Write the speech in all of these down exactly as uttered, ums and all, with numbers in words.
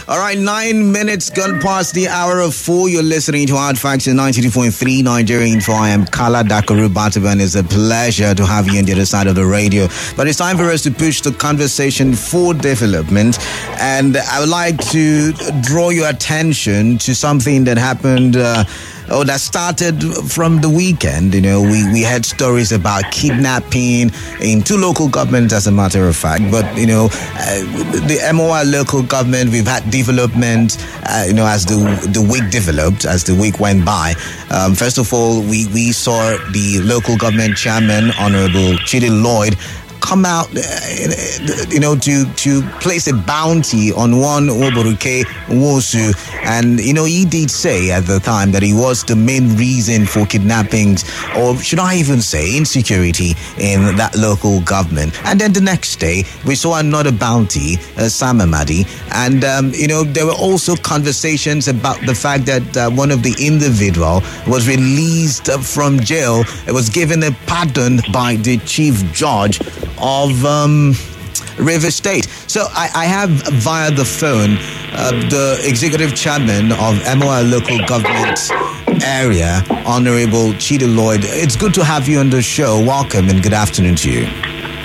All right, nine minutes gone past the hour of four. You're listening to Hard Facts in ninety-two point three Nigeria Info. I am Kala Dakaru Bataban. It's a pleasure to have you on the other side of the radio. But it's time for us to push the conversation for development. And I would like to draw your attention to something that happened... Uh, Oh, that started from the weekend. You know, we, we had stories about kidnapping in two local governments, as a matter of fact. But, you know, uh, the M O I local government, we've had development, uh, you know, as the the week developed, as the week went by. Um, first of all, we, we saw the local government chairman, Honorable Chidi Lloyd, come out, uh, you know, to, to place a bounty on one Oboruke Nwosu. And, you know, he did say at the time that he was the main reason for kidnappings, or should I even say insecurity in that local government. And then the next day, we saw another bounty, uh, Sam Amadi. And, um, you know, there were also conversations about the fact that uh, one of the individual was released from jail. It was given a pardon by the chief judge of um, River State. So I, I have via the phone uh, the executive chairman of M O I local government area, Honorable Chidi Lloyd. It's good to have you on the show. Welcome and good afternoon to you.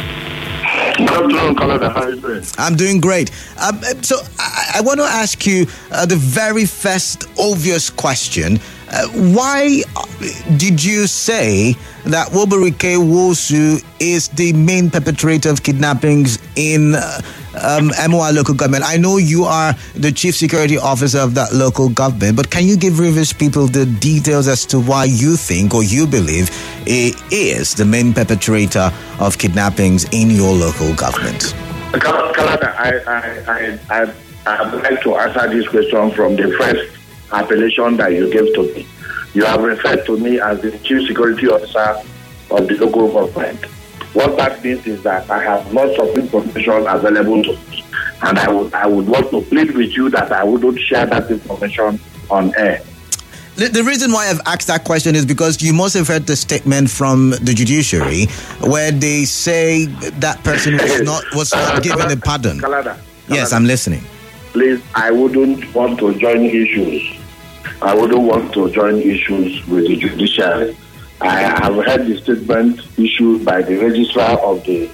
Good afternoon, Canada. How are you doing? I'm doing great. Um, so I, I want to ask you uh, the very first obvious question. Uh, why did you say that Oboruke Nwosu is the main perpetrator of kidnappings in uh, um, M O I local government? I know you are the chief security officer of that local government, but can you give Rivers people the details as to why you think or you believe he is the main perpetrator of kidnappings in your local government? Canada, I, I, I, I, I would like to answer this question from the first appellation that you gave to me. You have referred to me as the chief security officer of the local government. What that means is that I have lots of information available to me, and I would I would want to plead with you that I wouldn't share that information on air. The, the reason why I've asked that question is because you must have heard the statement from the judiciary where they say that person was not was not uh, given Kalada, a pardon. Kalada, Kalada. Yes, I'm listening. Please, I wouldn't want to join issues. I wouldn't want to join issues with the judiciary. I have heard the statement issued by the registrar of the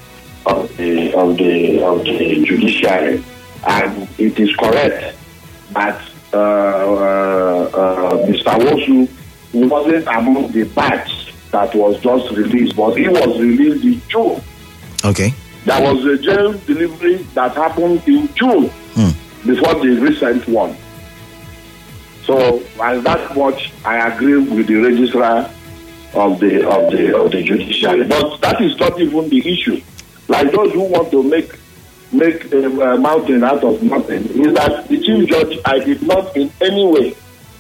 of the of the of the judiciary, and it is correct that uh, uh, uh, Mister Nwosu wasn't among the batch that was just released, but he was released in June. Okay. There was a jail delivery that happened in June hmm. before the recent one. So, and that much I agree with the registrar of the of the of the judiciary. But that is not even the issue. Like those who want to make make a, a mountain out of nothing, is that the chief judge, I did not in any way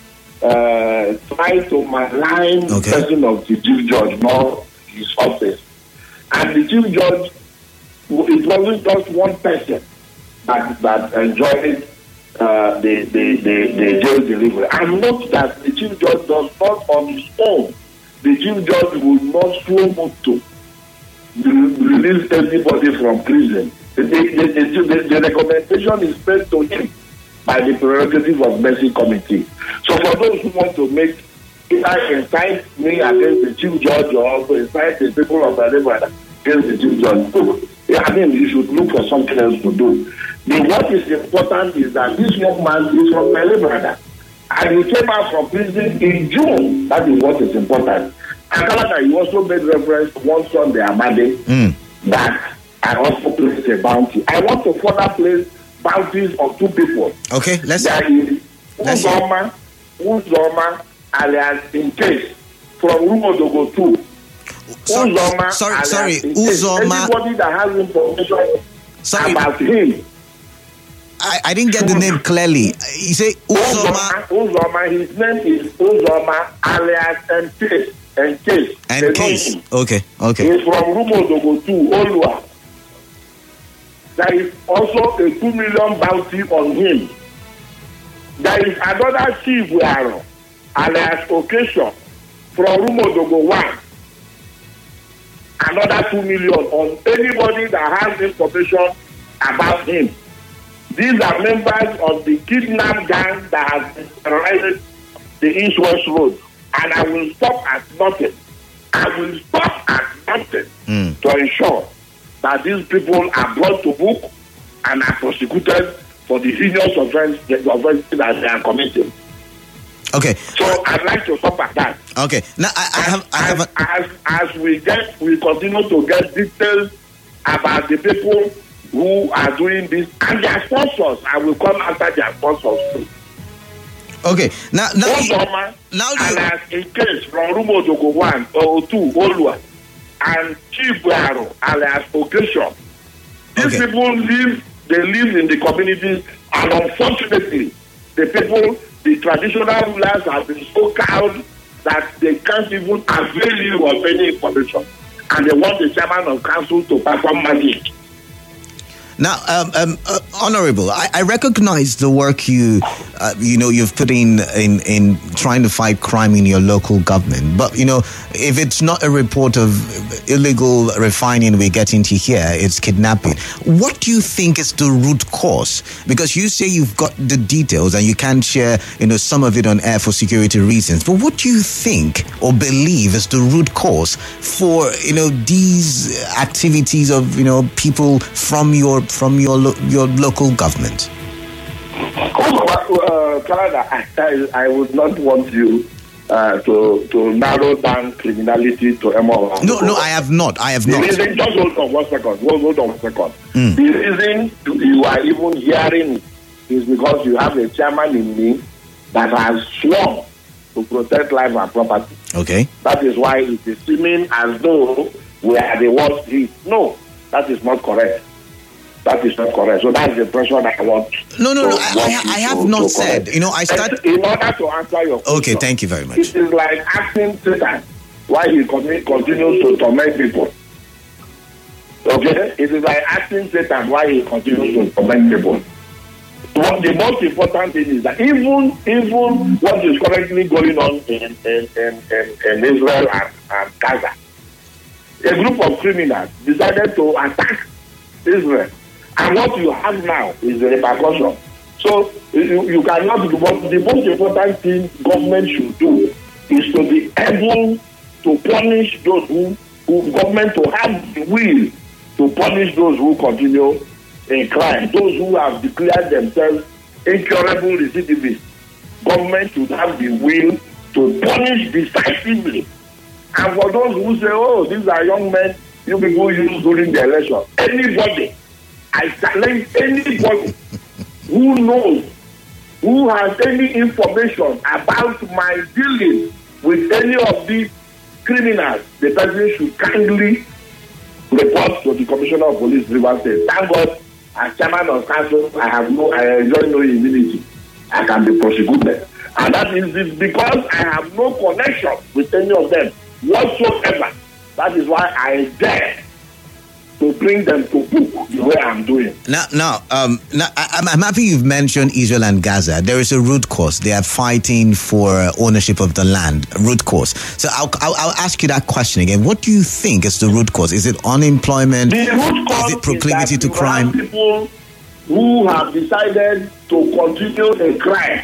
uh, try to malign okay. the person of the chief judge nor his office. And the chief judge, it wasn't just one person that that enjoyed uh, the, the, the, the jail delivery. And note that the chief judge does not on his own. The chief judge will not slow move to release anybody from prison. The, the, the, the, the recommendation is made to him by the prerogative of Mercy Committee. So for those who want to make either incite me against the chief judge or incite the people of Alabama against the chief judge, look, I mean, you should look for something else to do. The, what is important is that this young man is from Alabama, and he came out from prison in June. That is what is important. And he also made reference to one Sunday Amadi mm. that I also placed a bounty. I want to further place bounties on two people. Okay, let's There is Uzoma, Uzoma, alias in case, from Rumodogo two. Sorry, Uzoma, sorry, sorry, Uzoma. Anybody that has information sorry. about him. I, I didn't get the name clearly. You say Uzoma. Uzoma, his name is Uzoma, alias Encase. Encase. Encase. Okay, okay. He's from Rumodogo two, Olua. There is also a two million bounty on him. There is another chief Waro, alias Occasion, from Rumodogo one. Another two million on anybody that has information about him. These are members of the kidnap gang that has terrorized the East-West Road. And I will stop at nothing. I will stop at nothing mm. to ensure that these people are brought to book and are prosecuted for the heinous offense, the offense that they are committing. Okay. So I'd like to stop at that. Okay. Now I, I have, I have a... as, as as we get, we continue to get details about the people who are doing this and their sponsors. I will come after their sponsors too. Okay. Now, now, you, Obama, now and you... as a case from Rumo Dogo one or two, Olua, and Chief Buharo, alias Occasion. These okay. people live. They live in the communities, and unfortunately, the people, the traditional rulers, have been so cowed that they can't even avail you of any information, and they want the chairman of council to perform magic. Now, um, um, uh, Honorable, I, I recognize the work you, uh, you know, you've put in, in in trying to fight crime in your local government. But you know, if it's not a report of illegal refining we get into here, it's kidnapping. What do you think is the root cause? Because you say you've got the details and you can't share, you know, some of it on air for security reasons. But what do you think or believe is the root cause for, you know, these activities of, you know, people from your from your lo- your local government? Uh, Canada, I, I would not want you uh, to to narrow down criminality to a more. No, no, I have not. I have the not. Reason, just hold on one second. Hold, hold on one second. Mm. The reason you are even hearing it is because you have a chairman in me that has sworn to protect life and property. Okay. That is why it is seeming as though we are the worst hit. No, that is not correct. That is not correct. So that's the pressure that I want. No, no, to, no. I, I, I have to, not to said. correct. You know, I start. In order to answer your question. Okay, thank you very much. It is like asking Satan why he continues to torment people. Okay? It is like asking Satan why he continues to torment people. What the most important thing is that even even what is currently going on in in, in, in, in Israel and, and Gaza, a group of criminals decided to attack Israel. And what you have now is the repercussion. So you, you cannot do what the most important thing government should do is to be able to punish those who, who government to have the will to punish those who continue in crime, those who have declared themselves incurable recidivists. Government should have the will to punish decisively. And for those who say, oh, these are young men you people use during the election, anybody, I challenge anybody who knows, who has any information about my dealing with any of these criminals, the person should kindly report to the Commissioner of Police, Rivers State. Thank God, as chairman of council, I have no, I enjoy no immunity. I can be prosecuted. And that is because I have no connection with any of them whatsoever. That is why I dare to bring them to book the way I'm doing. Now, now, um, now I, I'm happy you've mentioned Israel and Gaza. There is a root cause. They are fighting for ownership of the land. Root cause. So I'll, I'll, I'll ask you that question again. What do you think is the root cause? Is it unemployment? The root cause is it proclivity is to crime? People who have decided to continue a crime.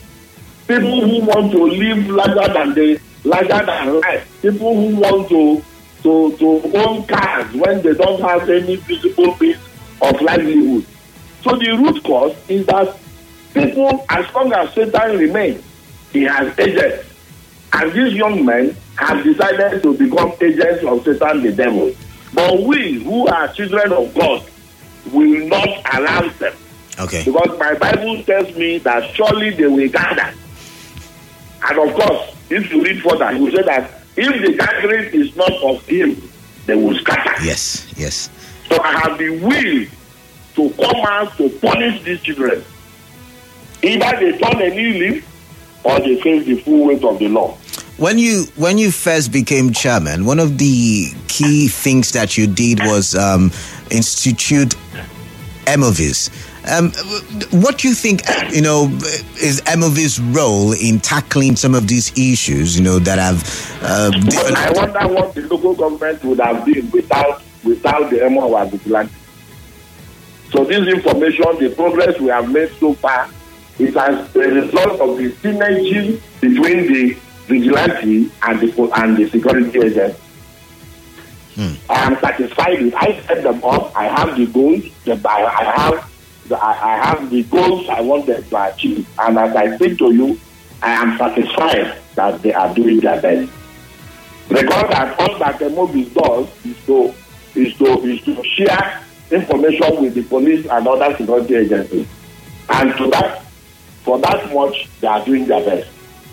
People who want to live larger than they, larger than life. People who want to. To, to own cars when they don't have any visible means of livelihood. So the root cause is that people, as long as Satan remains, he has agents. And these young men have decided to become agents of Satan the devil. But we, who are children of God, will not allow them. Okay. Because my Bible tells me that surely they will gather. And of course, if you read further, you will say that if the gathering is not of him, they will scatter. Yes, yes. So I have the will to come out to punish these children. Either they turn a new leaf or they face the full weight of the law. When you when you first became chairman, one of the key things that you did was um, institute Emovis. Um, what do you think, you know, is Emovis' role in tackling some of these issues, you know, that have... Uh, well, I wonder what the local government would have been without without the Emo of Vigilante. So this information, the progress we have made so far, is as a result of the synergy between the vigilante and the and the security agent. Hmm. I am satisfied with. I set them up. I have the goals. The, I, I have the, I, I have the goals I want them to achieve. And as I speak to you, I am satisfied that they are doing their best. Because that all that the movie does is to is to is to share information with the police and other security agencies, and to that for that much they are doing their best.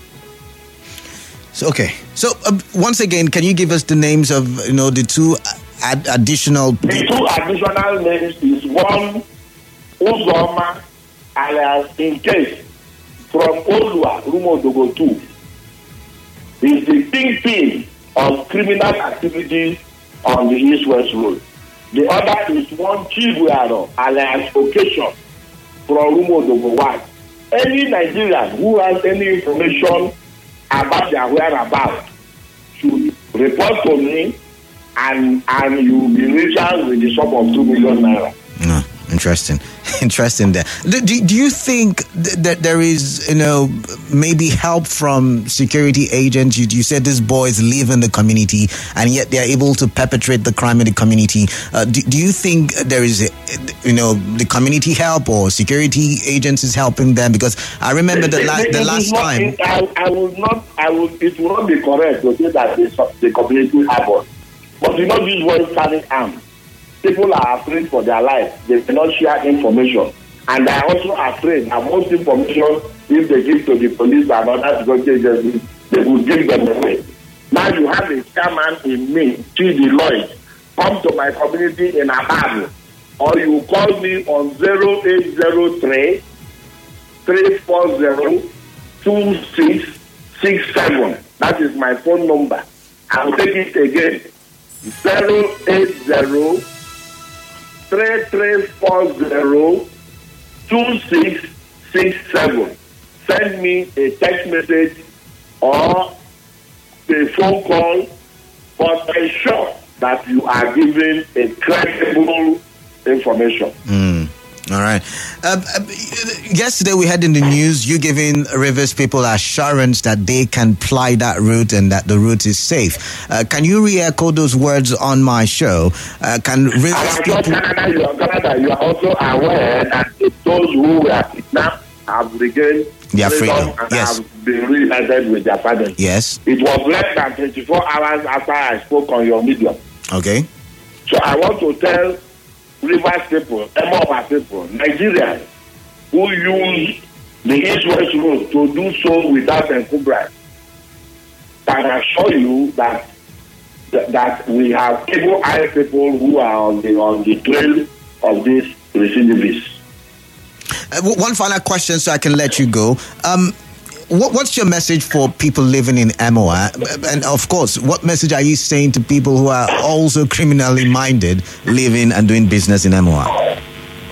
So, okay. So uh, once again, can you give us the names of you know the two ad- additional? The two additional names is one Uzoma alias Incase from Olua Rumodogo two. Is the kingpin of criminal activities on the East-West Road. The other is one Chibuaro alias Occasion from Rumodogo one. Any Nigerian who has any information about their whereabouts should report to me, and and you will be richer with the sum of two million naira. No, interesting, interesting. There. Do, do, do you think th- that there is, you know, maybe help from security agents? You, you said these boys live in the community, and yet they are able to perpetrate the crime in the community. Uh, do, do you think there is, a, you know, the community help or security agents is helping them? Because I remember the, la- the last not, time. It, I, I will not. I will. It will not be correct to say that the, the community have us. But you know, these boys carrying arms. People are afraid for their life. They cannot share information. And they are also afraid that most information, if they give to the police and other security agencies, they will give them away. Now you have a chairman in me, Chidi Lloyd, come to my community in Ababu, or you call me on zero eight zero three, three four zero, two six six seven. That is my phone number. I will take it again. zero eight zero, three three four zero, two six six seven. Send me a text message or a phone call, but ensure that you are giving a credible information. Mm. All right. Uh, uh, yesterday we had in the news you giving Rivers people assurance that they can ply that route and that the route is safe. Uh, can you re-echo those words on my show? Uh, can Rivers people... Canada, you, are Canada, you are also aware that those who were kidnapped have regained their freedom and yes. have been reunited with their parents. Yes. It was less than twenty-four hours after I spoke on your medium. Okay. So I want to tell Rivers people, Emoba people, Nigerians who use the East-West Road to do so without encumbrance, can assure you that that we have able-eyed people who are on the on the trail of these recidivists. Uh, one final question, so I can let you go. Um, what, what's your message for people living in M O A? And of course, what message are you saying to people who are also criminally minded, living and doing business in M O A?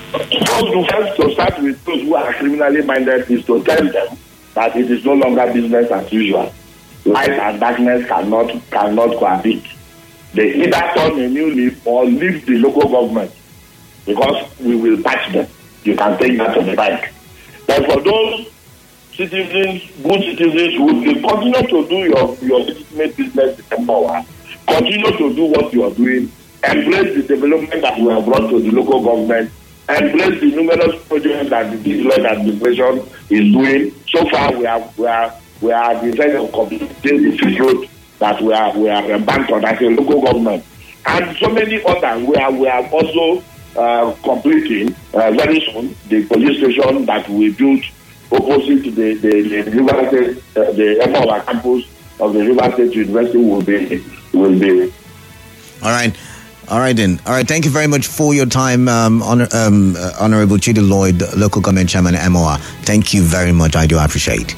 First, to start with those who are criminally minded is to tell them that it is no longer business as usual. Light and darkness cannot cannot cohabit. They either turn a new leaf or leave the local government, because we will patch them. You can take that on the bank. But for those citizens, good citizens who will continue to do your, your legitimate business in power, continue to do what you are doing, embrace the development that we have brought to the local government, embrace the numerous projects that the digital administration is doing. So far, we are we are we are deciding of completing the fifth road that we are we are embarked on as a local government, and so many others. We are we are also uh, completing uh, very soon the police station that we built opposite to the the, the River State, uh, the M O A campus of the River State University will be will be. All right. All right, then. All right, thank you very much for your time, um, honor, um, uh, Honorable Chidi Lloyd, Local Government Chairman at M O A. Thank you very much. I do appreciate.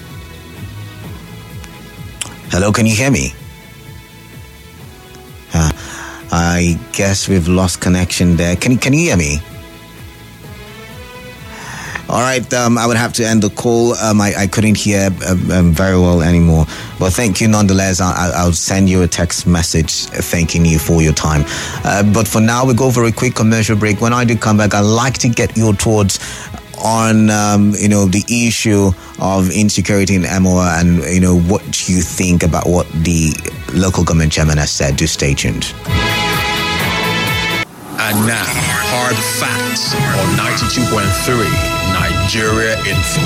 Hello, can you hear me? Uh, I guess we've lost connection there. Can, can you hear me? All right, um, I would have to end the call. Um, I, I couldn't hear um, um, very well anymore. But thank you nonetheless. I, I'll send you a text message thanking you for your time. Uh, but for now, we go for a quick commercial break. When I do come back, I'd like to get your thoughts on, um, you know, the issue of insecurity in M O A and, you know, what you think about what the local government chairman has said. Do stay tuned. And now, hard facts on ninety-two point three Nigeria Info.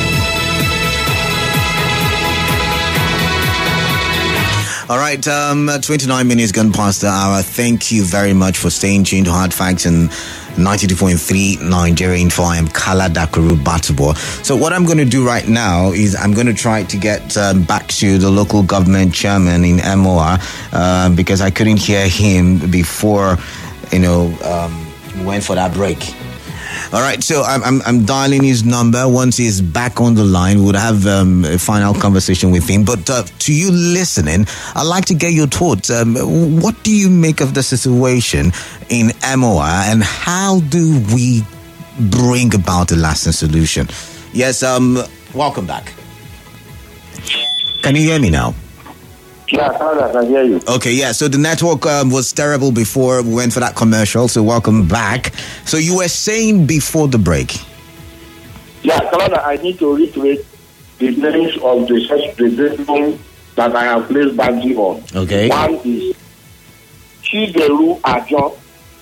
All right, um, twenty-nine minutes gone past the hour. Thank you very much for staying tuned to Hard Facts and ninety-two point three Nigeria Info. I am Kala Dakaru Batabo. So what I'm going to do right now is I'm going to try to get um, back to the local government chairman in M O A uh, because I couldn't hear him before, you know, um, we went for that break. All right, so I'm, I'm I'm dialing his number. Once he's back on the line, we'll have um, a final conversation with him. But uh, to you listening, I'd like to get your thoughts. Um, what do you make of the situation in M O A, and how do we bring about a lasting solution? Yes, um, welcome back. Can you hear me now? Yeah, I can hear you. Okay, yeah. So the network um, was terrible before we went for that commercial. So welcome back. So you were saying before the break. Yeah, Kalana, I need to reiterate the names of the such people that I have placed Banji on. Okay. One is Chideru Ajo.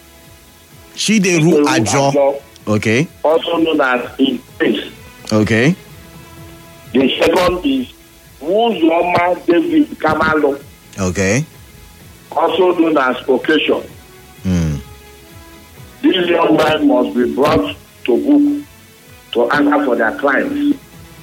Chideru Ajo. Okay. Also known as Increase. Okay. The second is Uzoma David Kamalo. Okay. Also known as Occasion. Hmm. These young men must be brought to book to answer for their crimes.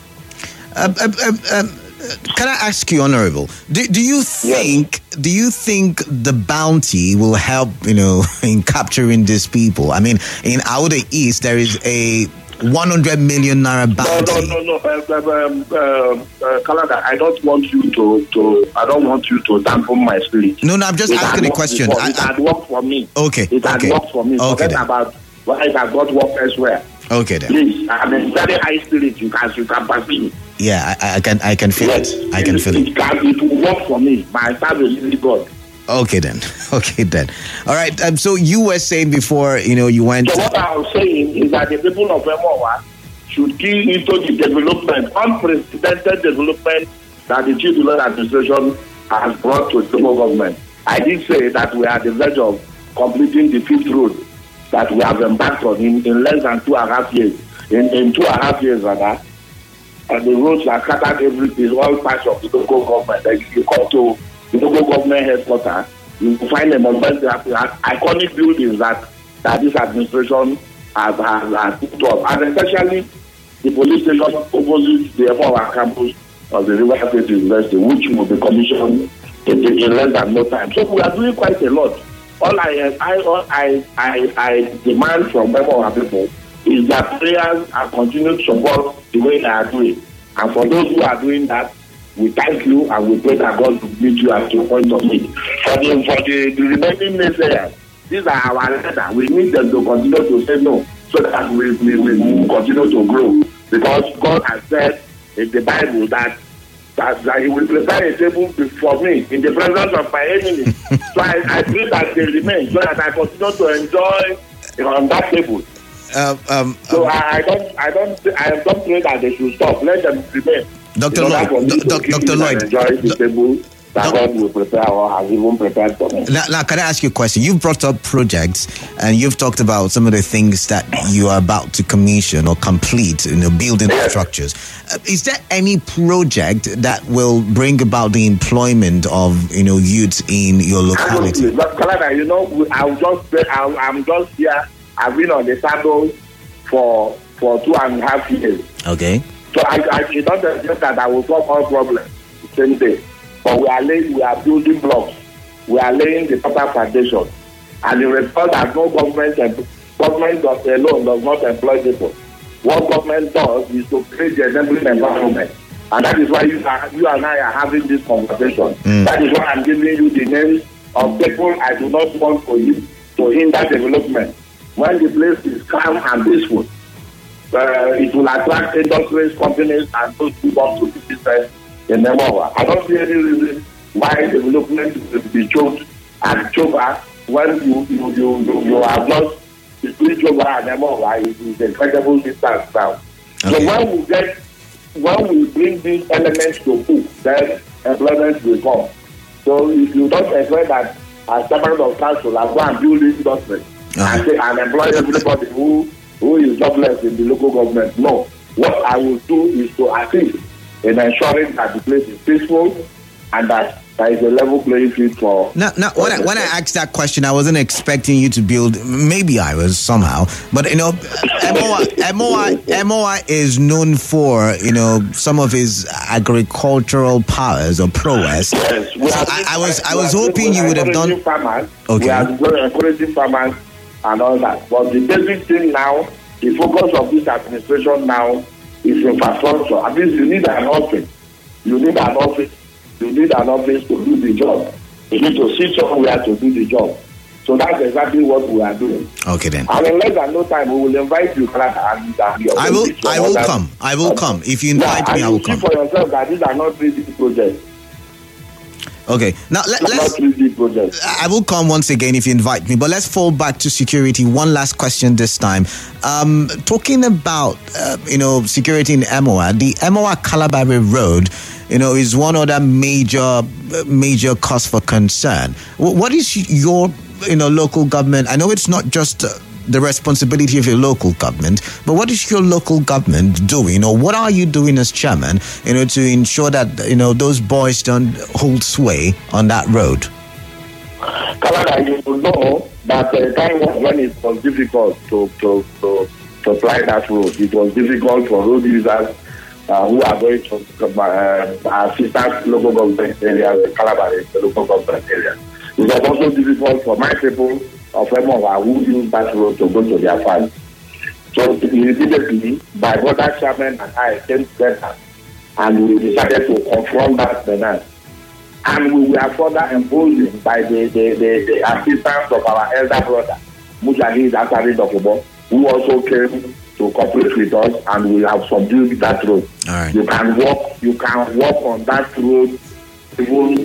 Um, um, um, um, can I ask you, Honorable? Do, do you think yes. do you think the bounty will help, you know, in capturing these people? I mean, in Outer East, there is a one hundred million naira bounty. No, no, no, no. Um, um, uh, Kalada, I don't want you to, to. I don't want you to dampen my spirit. No, no. I'm just it asking a question. Before. I, it I, had worked for me. Okay. It had okay. worked for me. Okay. Forget about why it has not worked elsewhere. Okay then. Please, I'm in very high spirit. You can, you can perceive. Yeah, I, I can, I can feel yes. it. I can it, feel it. it. Can, it will work for me. My time is really God. Okay then. Okay then. All right. Um, so you were saying before, you know, you went. So what I was saying is that the people of M O A should key into the development, unprecedented development that the Chief Development Administration has brought to the local government. I did say that we are at the verge of completing the fifth road that we have embarked on in, in less than two and a half years. In, in two and a half years, rather, and the roads are scattered every all parts of the local government. Like you come to the local government headquarters, you find a monument, iconic buildings that, that this administration has, has, has put up, and especially the police station opposite the F O R campus of the River State University, which will be commissioned in, in less than no time. So we are doing quite a lot. All I I all I, I I demand from M O A people is that prayers and continued support the way they are doing. And for those who are doing that, we thank you and we pray that God will meet you at your point of need. For the for the, the remaining naysayers, these are our leaders. We need them to continue to say no, so that we, we, we continue to grow. Because God has said in the Bible that, that, that He will prepare a table before me in the presence of my enemies. So I, I pray that they remain, so that I continue to enjoy you know, on that table. Um, um, so um, I, I don't, I don't, I don't pray that they should stop. Let them remain. Doctor Lloyd, Doctor Lloyd, enjoy the table that God will prepare or has even prepared for me. Now, now, can I ask you a question? You've brought up projects and you've talked about some of the things that you are about to commission or complete, you know, building yes. structures. Uh, is there any project that will bring about the employment of, you know, youths in your locality? Canada, you know, I'll just, I'll, I'm just here. I've been on the saddle for for two and a half years. Okay. So I, I it's not just that I will solve all problems the same day. But we are laying, we are building blocks. We are laying the proper foundation. And the result that no government, government does alone does not employ people. What government does is to create the enabling environment. And that is why you, are, you and I are having this conversation. Mm. That is why I'm giving you the names of people I do not want for you to hinder development. When the place is calm and peaceful, uh, it will attract industries, companies, and those who want to do business in Emowa. I don't see any reason why development will be choked and Choba when you you you you, you are not between Choba and Emowa. It is incredible distance now. Okay. So when we get when we bring these elements to book, then employment will come. So if you don't expect that as chairman of council, I go and build industry uh-huh. and, say, and employ everybody who who is jobless in the local government. No, what I will do is to assist in ensuring that the place is peaceful and that there is a level playing field for. Now, now when I, when I asked that question, I wasn't expecting you to build. Maybe I was somehow, but you know, Emowa, Emowa, Emowa is known for you know some of his agricultural powers or prowess. Yes, we so are, I, I was I was are, hoping you would have done. Farmers, okay. We are encouraging farmers and all that, but the basic thing now, the focus of this administration now is infrastructure. At least you need an office. You need an office. You need an office to do the job. You need to sit somewhere to do the job. So that's exactly what we are doing. Okay then. And in less than no time, we will invite you. And, and I will. I will come. I will come. If you invite yeah, me, I will come. See for yourself that these are not three D projects. Okay. Now let, let's. Not three D projects. I will come once again if you invite me. But let's fall back to security. One last question this time. Um, talking about uh, you know security in Emowa, the Emowa Kalabari Road. You know, is one other major, major cause for concern. What is your, you know, local government? I know it's not just uh, the responsibility of your local government, but what is your local government doing, or what are you doing as chairman, you know, to ensure that you know those boys don't hold sway on that road? Kalada, you know that the time was when it was difficult to to to to apply that road. It was difficult for road users. Uh, who are going to uh, assist local government areas, Calabar, the local government area. It was also difficult for my people of Emowa who use that road to go to their farms. So immediately, my brother chairman and I came together and we decided to confront that menace. And we were further emboldened by the, the, the, the assistance of our elder brother, Mujahid Asari Dokubo, who also came to cooperate with us, and we have subdued that road. All right. You can walk, you can walk on that road even,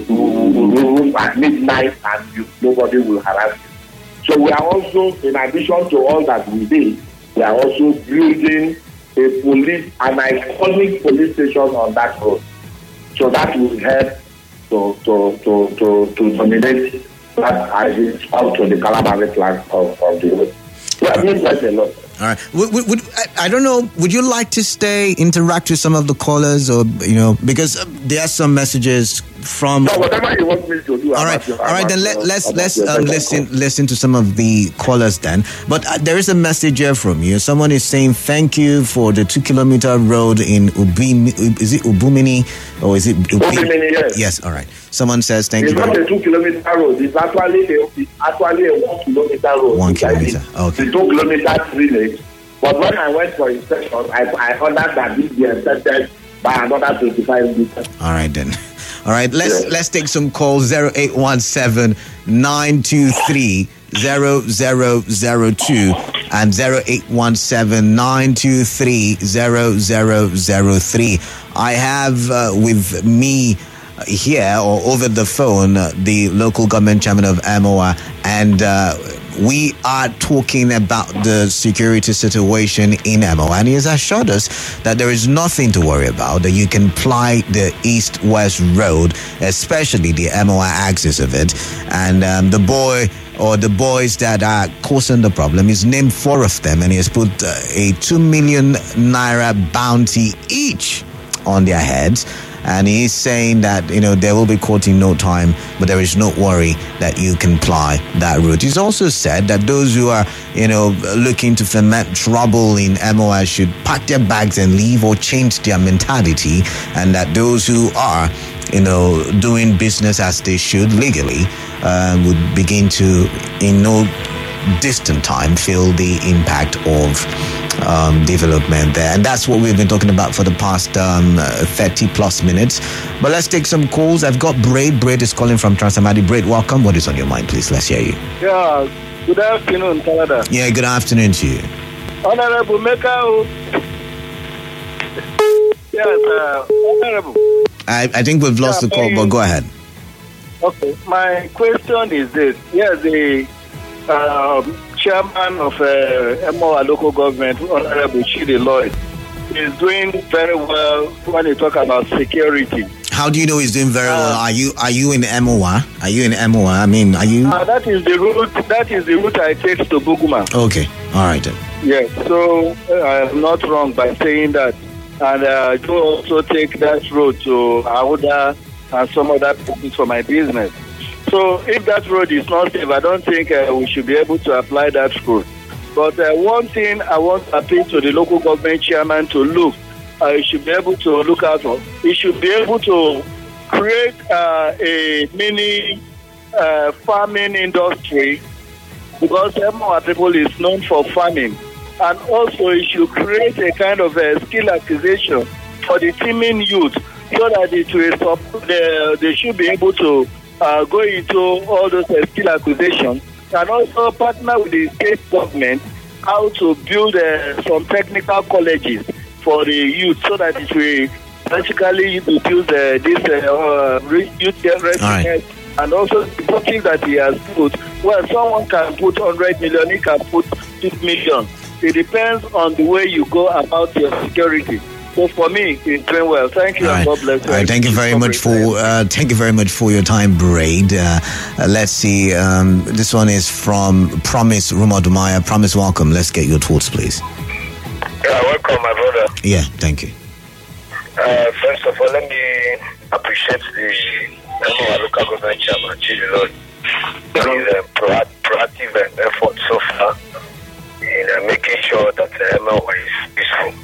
even at midnight, and you, nobody will harass you. So we are also, in addition to all that we did, we are also building a police, an iconic police station on that road. So that will help to to to to, to dominate that as it's out to the Kalabari flag of, of the road. So I mean that's a lot. All right. Would, would, would, I, I don't know. Would you like to stay, interact with some of the callers, or you know, because uh, there are some messages from. No, whatever you want me to do. All right. Your, all right. Then your, let, let's let's your, um, listen listen to some of the callers then. But uh, there is a message here from you. Someone is saying thank you for the two kilometer road in Ubimi. Is it Ubumini or is it Ubimini? Yes. Yes. All right. Someone says thank it's you. It's not a two kilometer road. It's actually a, it's actually a one kilometer road. One kilometer. Okay. The two kilometer village. But when I went for inspection, I I ordered that this be inspected by another twenty-five meters. All right then. All right. Let's yes. let's take some calls. Zero eight one seven nine two three zero zero zero two and zero eight one seven nine two three zero zero zero three. I have uh, with me here or over the phone uh, the local government chairman of Emowa, and uh, we are talking about the security situation in Emowa, and he has assured us that there is nothing to worry about, that you can ply the east-west road, especially the Emowa axis of it, and um, the boy or the boys that are causing the problem, he's named four of them, and he has put uh, a two million naira bounty each on their heads. And he's saying that, you know, there will be court in no time, but there is no worry that you can ply that route. He's also said that those who are, you know, looking to foment trouble in Emowa should pack their bags and leave or change their mentality, and that those who are, you know, doing business as they should legally uh, would begin to, in no distant time, feel the impact of Um, development there. And that's what we've been talking about for the past um, thirty plus minutes. But let's take some calls. I've got Braid. Braid is calling from Transamadi. Braid, welcome. What is on your mind, please? Let's hear you. Yeah, good afternoon, Canada. Yeah, good afternoon to you. Honorable Meka. Yes, uh, Honorable. I, I think we've lost yeah, the call, my, but go ahead. Okay, my question is this. Yes, the um, chairman of uh, Emoa local government, Honorable Chidi Lloyd, is doing very well when you talk about security. How do you know he's doing very uh, well? Are you are you in Emoa? Are you in Emoa? I mean, are you? Uh, that is the route. That is the route I take to Buguma. Okay, all right then. Yes, so uh, I am not wrong by saying that, and uh, I do also take that road to Ahuda and some other places for my business. So if that road is not safe, I don't think uh, we should be able to apply that road. But uh, one thing I want to appeal to the local government chairman to look. Uh, you should be able to look out for. You should be able to create uh, a mini uh, farming industry, because more people is known for farming, and also you should create a kind of a skill acquisition for the teeming youth, so that it will support the, they should be able to uh, go into all those uh, skill acquisition, and also partner with the state government how to build uh, some technical colleges for the youth, so that it will basically reduce uh, this uh, uh, youth readiness, right. And also the booking that he has put. Well, someone can put one hundred million, he can put fifty million. It depends on the way you go about your security. So for me, it's doing well. Thank you, and God bless you. All right, thank you very much for uh, thank you very much for your time, Braid. Uh, uh, let's see. Um, this one is from Promise Rumadumaya. Promise, welcome. Let's get your thoughts, please. Yeah, welcome, my brother. Yeah, thank you. Uh, first of all, let me appreciate the Emoa local government chairman, Chidi Lloyd, his uh, pro- proactive uh, effort so far in uh, making sure that uh, Emoa is peaceful.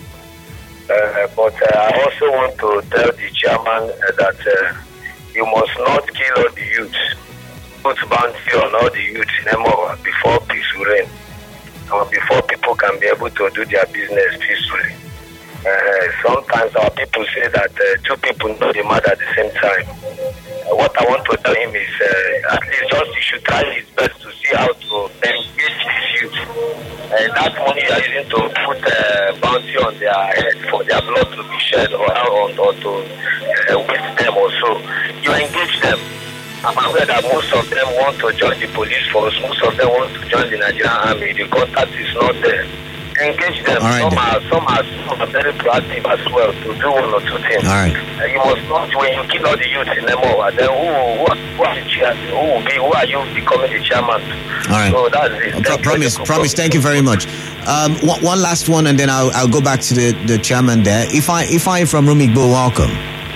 Uh, but uh, I also want to tell the chairman uh, that uh, you must not kill all the youths. Put bounty on all the youths in Emoa before peace will reign, or before people can be able to do their business peacefully. Uh, sometimes our people say that uh, two people know the matter at the same time. Uh, what I want to tell him is uh, at least just he should try his best to see how to engage these youth. Uh, that money you are using to put a uh, bounty on their head for their blood to be shed, or, or, or to uh, waste them or so. You engage them. I'm aware that most of them want to join the police force, most of them want to join the Nigerian army. The contact is not there. Engage them. Right, some, are, some, are, some are very proactive as well to do one or two things. All right. Uh, you must not, when you kill all the youth in Emoa, then who, who, who, are the chair, who will be, who are you becoming the chairman? All right. So that's it. Pro- promise, promise. Thank you very much. Um, one, one last one, and then I'll, I'll go back to the, the chairman there. If I, if I from Rumigbo, welcome.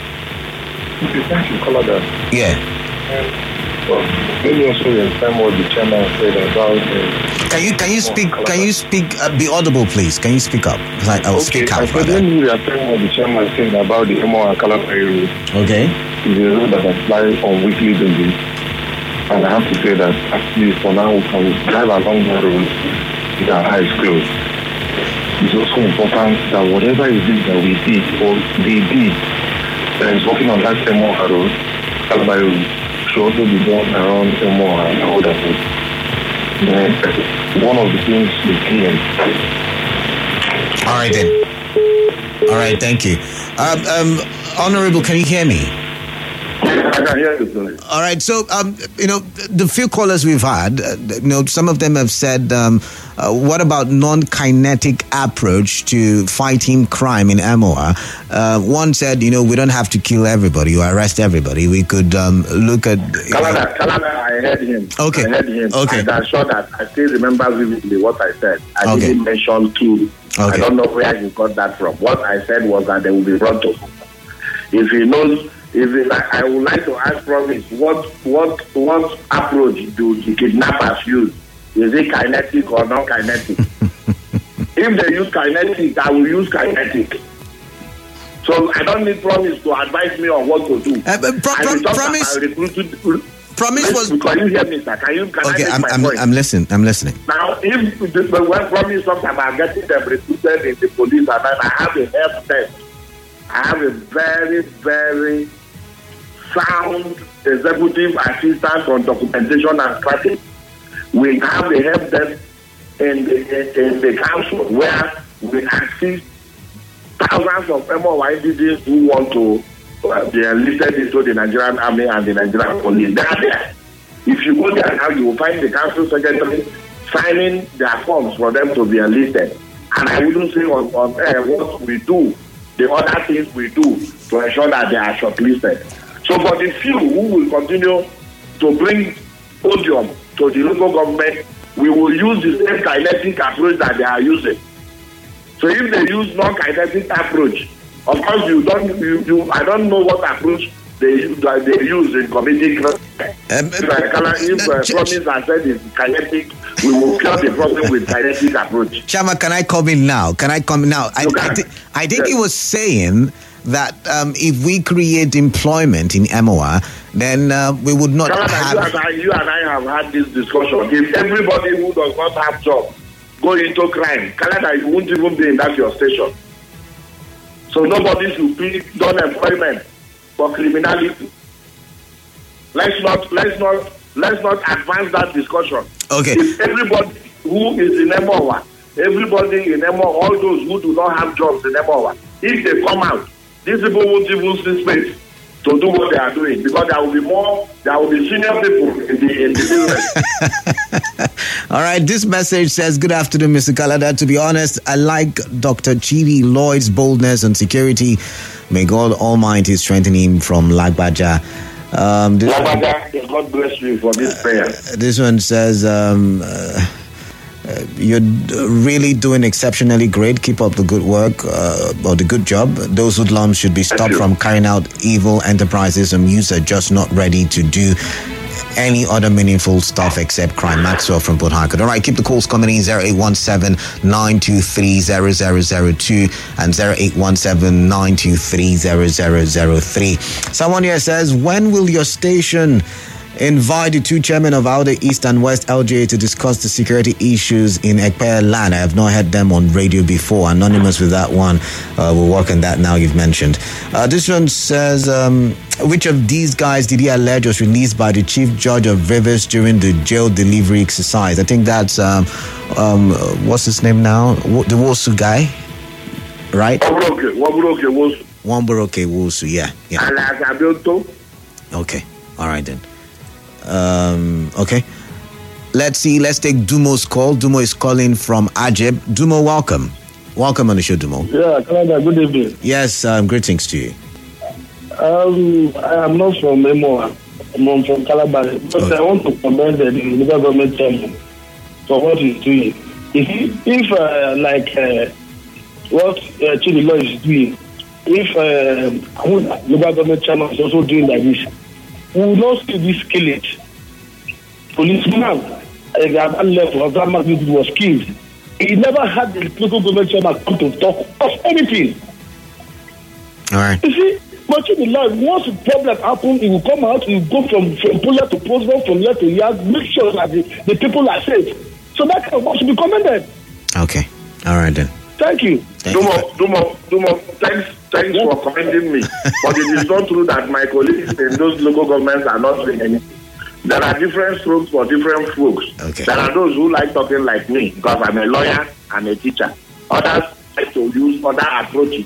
Thank you, Colada. Yeah. Um, well, let me also understand what the chairman said about. Uh, can you can you speak? Can you speak? Uh, be audible, please. Can you speak up? Like, I'll okay, speak out. I said, let me understand what the chairman said about the Emoa and Kalabari road. Okay. It's a road that I fly on weekly basis, and I have to say that at least for now we can drive along that road with our eyes closed. It's also important that whatever it is that we did or they did that is working on that Emoa road, Kalabari road, should also be done around Emoa and other things. One of the things is clear. All right then. All right, thank you. Um, um, Honorable, can you hear me? I can hear you. All right, so um, you know the few callers we've had, uh, you know, some of them have said, um, uh, "What about non-kinetic approach to fighting crime in Emoa?" Uh, one said, "You know, we don't have to kill everybody or arrest everybody. We could um, look at." Kalada, Kalada, I heard him. Okay. I heard him. Okay. And I'm sure that I still remember vividly what I said. I Okay. didn't mention two. Okay. I don't know where you got that from. What I said was that they will be brought to. If he knows. If it, I would like to ask Promise, what what what approach do the kidnappers use? Is it kinetic or non-kinetic? If they use kinetic, I will use kinetic. So I don't need Promise to advise me on what to do. Uh, pro- pro- promise. Promise was. Can you hear me, sir? Can you? Can Okay, I I'm my I'm, point? I'm listening. I'm listening. Now, if the, when Promise talks about getting them recruited in the police, and then I have a help desk, I have a very very sound executive assistant on documentation and tracking. We have a help desk in the, in, in the council where we assist thousands of M O Y individuals who want to uh, be enlisted into the Nigerian Army and the Nigerian Police. They are there. If you go there now, you will find the council secretary signing their forms for them to be enlisted. And I wouldn't say on, on air what we do, the other things we do to ensure that they are shortlisted. So for the few who will continue to bring odium to the local government, we will use the same kinetic approach that they are using. So if they use non-kinetic approach, of course you don't, you, you I don't know what approach they that they use in committing crime. Um, if uh, if uh, ch- promise and said is kinetic, we will cure the problem with kinetic approach. Chama, can I come in now? Can I come in now? I, I, th- I think yes. he was saying that um, if we create employment in M O A, then uh, we would not Canada, have... You and, I, you and I have had this discussion. If everybody who does not have job go into crime, Canada, you won't even be in that your station. So nobody should be done employment for criminality. Let's not, let's not, let's not advance that discussion. Okay. If everybody who is in M O A, everybody in M O A, all those who do not have jobs in M O A, if they come out, these people won't even see space to do what they are doing, because there will be more, there will be senior people in the, in the business. All right, this message says, good afternoon, Mister Kalada. To be honest, I like Doctor Chidi Lloyd's boldness and security. May God Almighty strengthen him from Lagbaja. Um, this Lagbaja, one, God bless you for this prayer. Uh, this one says, um, uh, Uh, you're really doing exceptionally great. Keep up the good work uh, or the good job. Those hoodlums should be stopped from carrying out evil enterprises, and youths are just not ready to do any other meaningful stuff except crime. Maxwell from Port Harcourt. All right, keep the calls coming in. zero eight one seven, nine two three, zero zero zero two and zero eight one seven, nine two three, zero zero zero three. Someone here says, when will your station invite the two chairmen of Auda East and West L G A to discuss the security issues in Ekpe land? I have not heard them on radio before. Anonymous with that one. Uh, we'll work on that now you've mentioned. Uh, this one says, um, which of these guys did he allege was released by the Chief Judge of Rivers during the jail delivery exercise? I think that's, um, um, what's his name now? The Wosu guy, right? Wamboroke, Wamboroke Wosu. Wamboroke Wosu, yeah. yeah. Okay, all right then. Um, okay. Let's see. Let's take Dumo's call. Dumo is calling from Ajib. Dumo, welcome. Welcome on the show, Dumo. Yeah, Canada, good evening. Yes, um, greetings to you. Um, I am not from Emo. I'm from Calabar. But okay. I want to commend the local government chairman for what he's doing. If, if uh, like uh, what uh, Chidi Law is doing, if uh, local government chairman is also doing like this, we will not see this killage. Policeman at that level of that magnitude was killed. He never had the local government chairman come to talk of anything. All right. You see, but in the life, once the problem happens, he will come out, he will go from, from puller to postman, from year to year, make sure that the, the people are safe. So that kind of work should be commended. Okay. All right then. Thank you. Thank Dumo, you. Dumo, Dumo, thanks, thanks yeah. for commending me. But it is not true that my colleagues in those local governments are not doing anything. There are different strokes for different folks. Okay. There are those who like talking like me because I'm a lawyer and a teacher. Others like to use other approaches.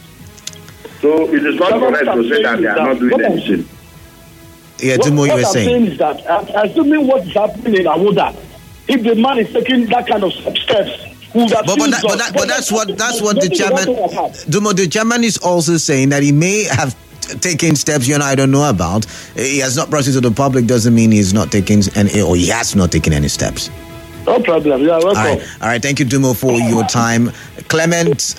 So it is not correct to say that they are not doing anything. Yeah, Dumo, you were saying. What I'm saying is that, uh, assuming what is happening in Awoda, if the man is taking that kind of steps, But, but, that, but, that, but that's what that's what the chairman, Dumo, the chairman is also saying that he may have t- taken steps you and I don't know about. He has not brought it to the public. Doesn't mean he's not taking any, or he has not taken any steps. No problem. Yeah, welcome. All right, all right. Thank you, Dumo, for your time, Clement.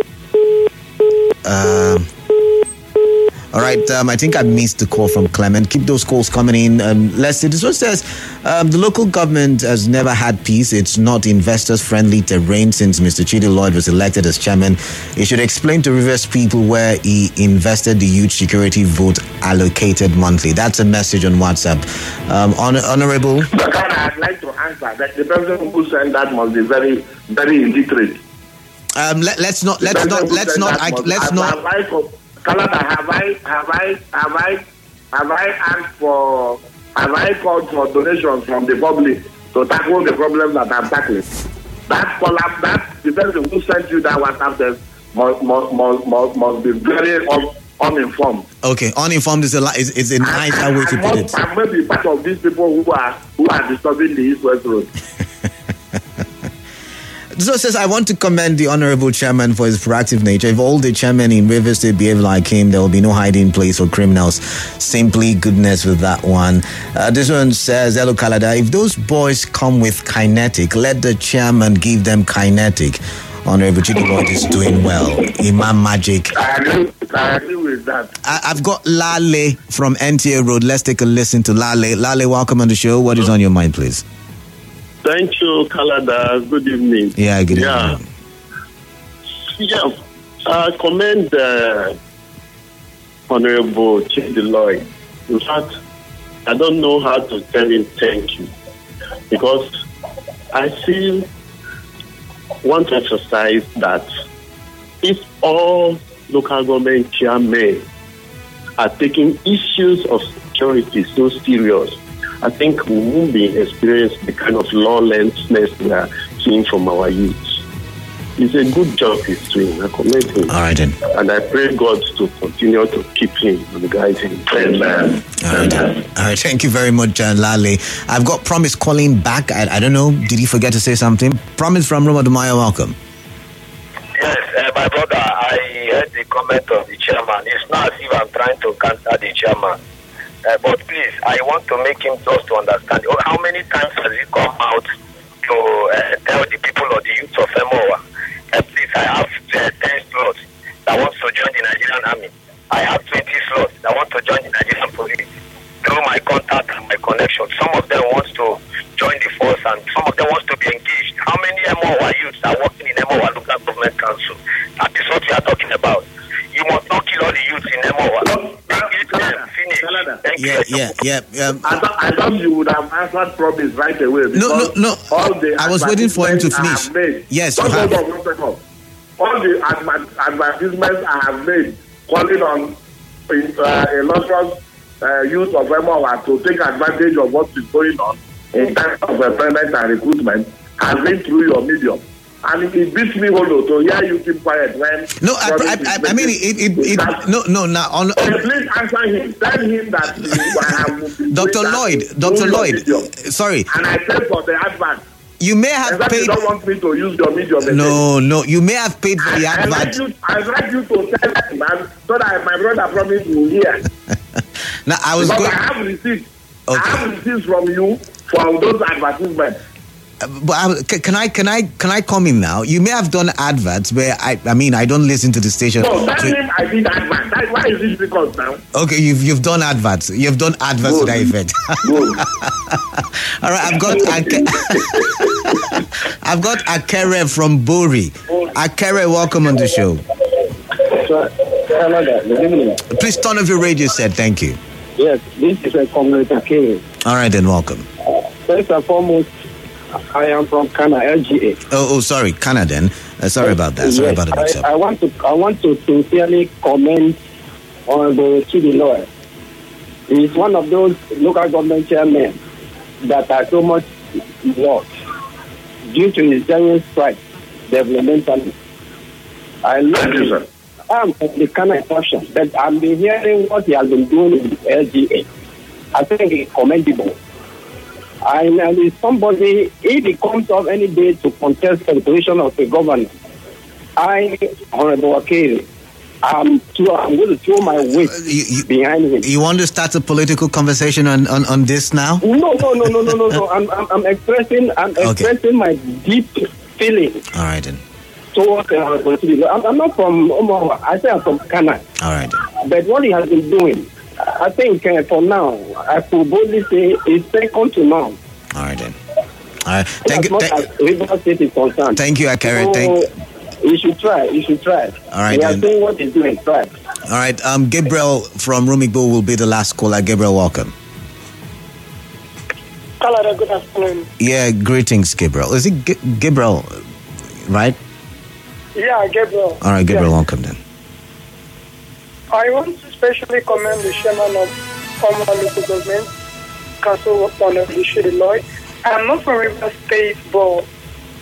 Uh, all right, um, I think I missed the call from Clement. Keep those calls coming in. Um, let's see. This one says um, the local government has never had peace. It's not investors-friendly terrain since Mister Chidi Lloyd was elected as chairman. He should explain to Rivers people where he invested the huge security vote allocated monthly. That's a message on WhatsApp. Um, honor, honorable. But I'd like to answer that the person who sent that must be very, very illiterate. Um, let, let's not. Let's not. Let's not. I, let's not. Canada, have I, have I, have I, have I asked for, have I called for donations from the public to tackle the problems that I'm tackling? that collab, that the person who sent you that WhatsApp text must must must must, must be very un, uninformed. Okay, uninformed is a is, is a nicer way to put it. I'm maybe part of these people who are who are disturbing the East-West Road. So says, I want to commend the Honorable Chairman for his proactive nature. If all the chairmen in Rivers State behave like him, there will be no hiding place for criminals. Simply goodness with that one. Uh, this one says, hello, Kalada. If those boys come with kinetic, let the chairman give them kinetic. Honorable Chidi Lloyd is doing well. Imam Magic. I agree, I agree with that. I, I've got Lale from N T A Road. Let's take a listen to Lale. Lale, welcome on the show. What is on your mind, please? Thank you, Kalada. Good evening. Yeah, good yeah. evening. Yeah, I commend uh, Honorable Chidi Lloyd. In fact, I don't know how to tell him thank you, because I feel want to emphasize that if all local government chairmen are taking issues of security so serious, I think we won't be experiencing the kind of lawlessness we are seeing from our youth. It's a good job he's doing. I commend him. All right, then. And I pray God to continue to keep him and guide him. Amen. All right, then. All right. Thank you very much, uh, Lale. I've got Promise calling back. I, I don't know. Did he forget to say something? Promise from Roma Dumaya, welcome. Yes, uh, my brother, I heard the comment of the chairman. It's not as if I'm trying to counter the chairman. Uh, but please, I want to make him just to understand. Oh, how many times has he come out to uh, tell the people of the youth of Emowa, uh, please, I have uh, ten slots that want to join the Nigerian army. I have twenty slots that want to join the Nigerian police. Through my contact and my connection, some of them want to join the force and some of them want to be engaged. How many Emowa youths are working in Emowa local government council? That is what we are talking about. You must not kill all the youths in Emowa. Thank yeah, you. yeah, yeah. Um, I, th- I thought you would have answered Promise right away. No, no, no. All the I was waiting for him to advertisements finish. I have made. Yes, Don't you have. hold on one second. All the adver- advertisements I have made calling on uh, illustrious uh, youth of Emowa to take advantage of what is going on in terms of employment and recruitment has been through your medium. And it, it beats me hollow to hear you keep quiet when. No, I, I, I, I mean, it, it, it, it no, no, now on. Uh, please answer him. Tell him that you have. Doctor Lloyd, Doctor Lloyd, sorry. And I said for the advert. You may have Exactly, paid. You don't want me to use your medium. No, no, you may have paid for the I, advert. I like you, I like you to tell him, man, so that my brother promised will hear. Now I was because going. I have receipts. Okay. I have receipts from you for those advertisements. But I, can I can I can I come in now? You may have done adverts where I I mean I don't listen to the station. No, that so, means I did adverts. That, why is it difficult now? Okay, you've you've done adverts. You've done adverts to that effect. All right, I've got Ake- I've got Akere from Bori. Akere, welcome on the show. Please turn off your radio set. Thank you. Yes, this is a community Akere. All right, then welcome. First and foremost, I am from Canada, L G A. Oh, oh, sorry, Canada. Uh, sorry about that. Sorry yes, about the mix-up. I, I want to, I want to sincerely comment on the Chidi Lloyd. He is one of those local government chairmen that are so much lost due to his genuine strike developmentally. I love him. I'm from the Canada portion, but I've been hearing what he has been doing in L G A. I think it's commendable. And, and if somebody, if he comes up any day to contest for the position of the governor, I, Honorable Akere, I'm, I'm going to throw my weight uh, you, you, behind him. You want to start a political conversation on, on, on this now? No, no, no, no, no, no, no. I'm, I'm, I'm expressing, I'm okay. expressing my deep feeling. All right, then. Towards uh, I'm, I'm not from Omaha. I say I'm from Canada. All right. Then. But what he has been doing, I think uh, for now, I could boldly say it's second to none. All right, then. All right. Thank you. Thank, River State is concerned. Thank you, Akere. So, thank you. should try. You should try. All right, we then. are doing what he's doing. Try. All right. Um, Gabriel from Rumigbo will be the last caller. Gabriel, welcome. Hello, good afternoon. Yeah, greetings, Gabriel. Is it G- Gabriel, right? Yeah, Gabriel. All right, Gabriel, yeah. welcome then. I want to especially commend the chairman of Omaha Local Government Council, Honorable Chidi Lloyd. I'm not from River State, but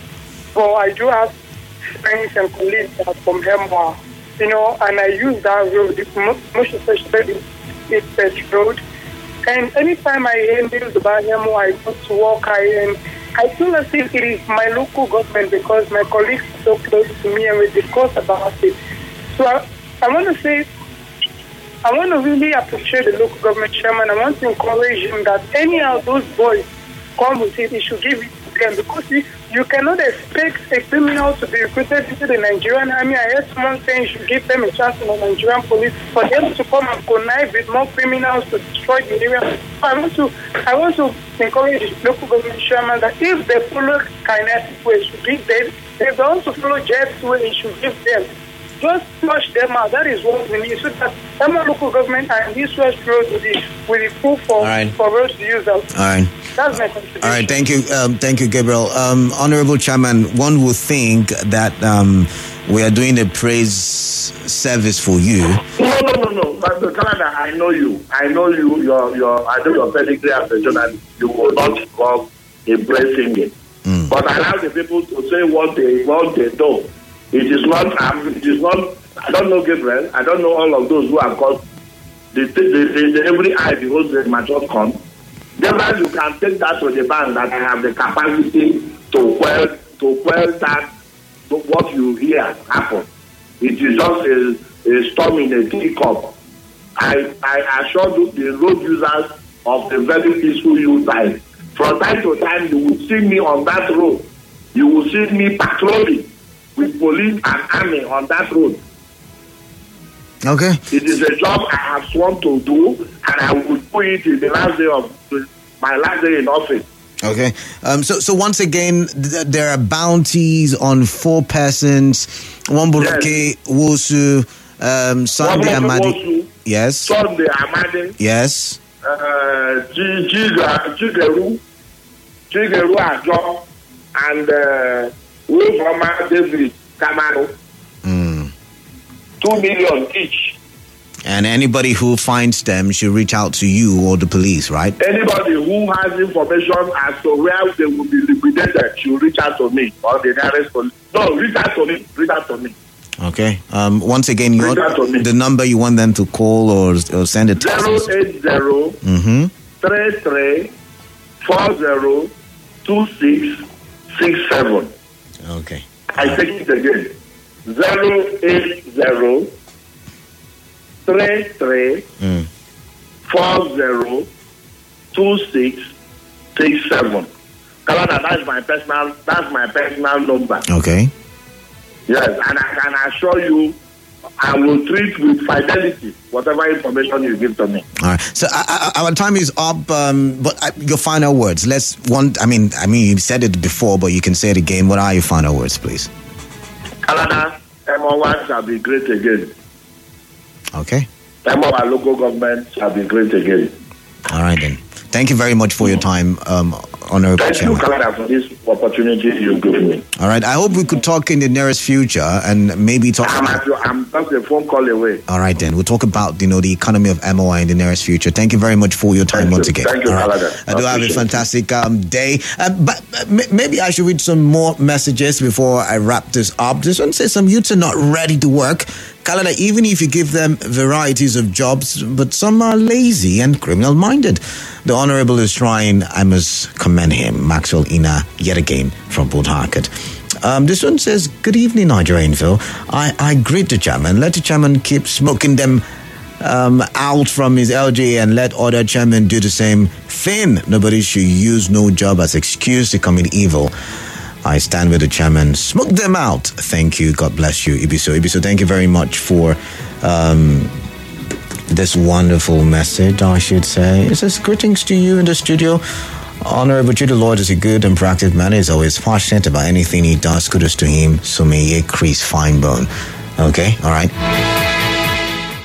but I do have friends and colleagues that are from Hemwa, you know, and I use that road, most especially it's Pet Road. And anytime I hear news about Hemwa, I go to work, I, and I feel as if it is my local government because my colleagues are so close to me and we discuss about it. So I, I want to say, I want to really appreciate the local government chairman. I want to encourage him that any of those boys come with it, he should give it to them because you, you cannot expect a criminal to be recruited into the Nigerian army. I heard someone saying you should give them a chance in the Nigerian police for them to come and connive with more criminals to destroy the area. I want to, I want to encourage the local government chairman that if they follow kinetic way, should give them. If they also follow Jeff's way, he should give them. Just flush them out. That is what we need. So that some local government and this West Road will be will be full for right. for us to use out. All right. That's my contribution. All right. Thank you. Um, thank you, Gabriel. Um, Honorable Chairman, one would think that um, we are doing a praise service for you. No, no, no, no. But Canada, I know you. I know you. Your, your. I know your pedigree as a journalist. You will not involve in praising it. Mm. But allow the people to say what they what they do. It is not, um, it is not, I don't know Gabriel, I don't know all of those who have got the, the, the, the every eye beholds the mature con. Gabriel, you can take that to the bank that I have the capacity to quell, to quell that, to what you hear happen. It is just a, a storm in a teacup. I, I assure you the road users of the very peaceful youth life. From time to time, you will see me on that road. You will see me patrolling with police and army on that road. Okay. It is a job I have sworn to do, and I will do it in the last day of my last day in office. Okay. Um, so, so once again, th- there are bounties on four persons. Wambuluke, yes. Wosu, um, Sunday Amadi. Yes. Sunday Amadi. Yes. Uh, Jigeru, Jigeru Ajo, and uh, Wilfama David Camaro. Mm. Two million each. And anybody who finds them should reach out to you or the police, right? Anybody who has information as to where they will be liquidated should reach out to me or the nearest police. No, reach out to me. Reach out to me. Okay. Um, once again, your, the number you want them to call or, or send a text. zero eight zero Mm-hmm. three three four zero two six six seven. Okay. I take it again. zero eight zero three three four zero two six six seven. Kalana, that's my personal that's my personal number. Okay. Yes, and I can assure you I will treat with fidelity whatever information you give to me. All right. So uh, our time is up, um, but uh, your final words. Let's one. I mean, I mean, you said it before, but you can say it again. What are your final words, please? Canada, M O one shall be great again. Okay. M O one local government shall be great again. All right then. Thank you very much for your time, um, Honorable Thank Chairman. you, Canada, for this opportunity you give me. All right. I hope we could talk in the nearest future and maybe talk. I'm, at your, I'm just a phone call away. All right then. We'll talk about you know the economy of M O I in the nearest future. Thank you very much for your time Thank once you. again. Thank you, All right. Canada. I do have a fantastic um, day. Uh, but uh, m- maybe I should read some more messages before I wrap this up. This one says some youths are not ready to work. Canada, even if you give them varieties of jobs, but some are lazy and criminal-minded. The Honorable is trying. I must commend him. Maxwell Ina, yet again, from Port Harcourt. Um, this one says, good evening, Nigerianville. I, I greet the chairman. Let the chairman keep smoking them um, out from his L G and let other chairmen do the same thing. Nobody should use no job as excuse to commit evil. I stand with the chairman. Smoke them out. Thank you. God bless you, Ibiso. Ibiso, thank you very much for um, this wonderful message, I should say. It says, greetings to you in the studio. Honorable Judy Lord is a good and proactive man. He's always passionate about anything he does. Kudos to him. So may he increase fine bone. Okay, all right.